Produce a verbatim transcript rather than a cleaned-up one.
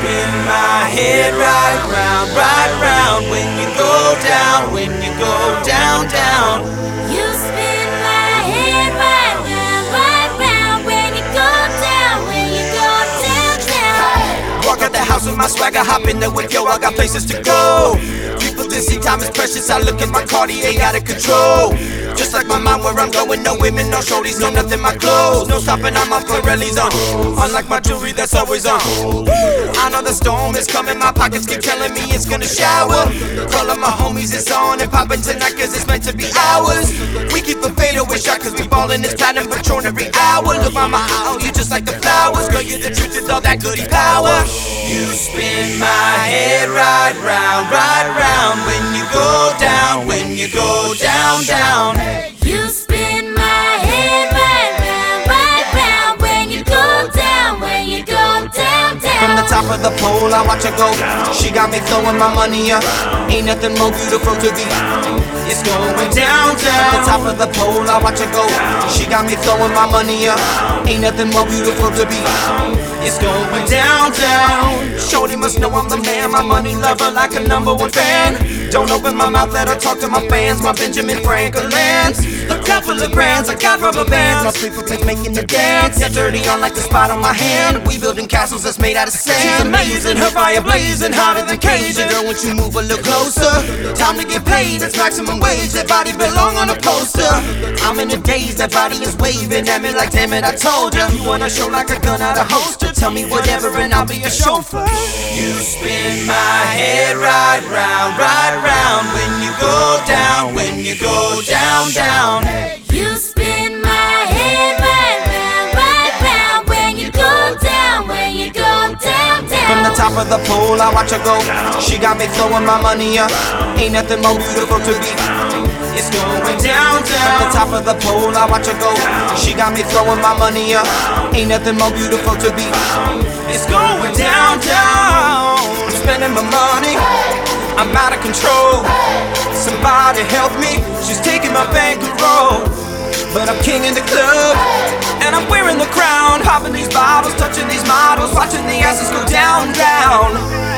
spin my head right round, right round. When you go down, when you go down, down. You spin my head right round, right round. When you go down, when you go down, down. Walk out the house with my swagger, hop in the whip, yo, I got places to go. People that see time is precious, I look at my Cartier out of control. Just like my mind where I'm going, no women, no shorties, no nothing, my clothes. No stopping, I'm on Pirelli's on. Unlike my jewelry that's always on. I know the storm is coming, my pockets keep telling me it's gonna shower. Call up my homies, it's on and poppin' tonight cause it's meant to be ours. We keep a fadeaway shot cause we ballin' this platinum Patron every hour. Look mama, I owe you just like the flowers. Girl, you're the truth with all that goody power. You spin my head right round, right round. When you go down, when you go down, down. You spin my head right round, right round. When you go down, when you go down, down. From the top of the pole, I watch her go. She got me throwing my money up. Ain't nothing more beautiful to be. It's going down, down. From the top of the pole, I watch her go. She got me throwing my money up. Ain't nothing more beautiful to be. It's going down, down. Shorty must know I'm the man. My money lover like a number one fan. Don't open my mouth, let her talk to my fans. My Benjamin Franklin's. A couple of brands, I got rubber bands. My people keep making the dance. Get dirty on like the spot on my hand. We building castles that's made out of sand. She's amazing, her fire blazing hotter than Cajun. Girl, once you move a little closer, time to get paid. It's maximum wage. That body belong on a poster. I'm in a daze, that body is waving at me like damn it, I told ya. You wanna show like a gun out of holster? Tell me whatever and I'll be a chauffeur. You spin my head right round, right round. When you go down, when you go down, down. You spin my head right round, right round. When you go down, when you go down, down. From the top of the pole, I watch her go. She got me throwing my money up. Ain't nothing more beautiful to be. It's going down, down. From the top of the pole, I watch her go. She got me throwing my money up. Ain't nothing more beautiful to be. It's going down, down. I'm spending my money. I'm out of control. Somebody help me. She's taking my bankroll. But I'm king in the club, and I'm wearing the crown. Hopping these bottles, touching these models, watching the asses go down, down.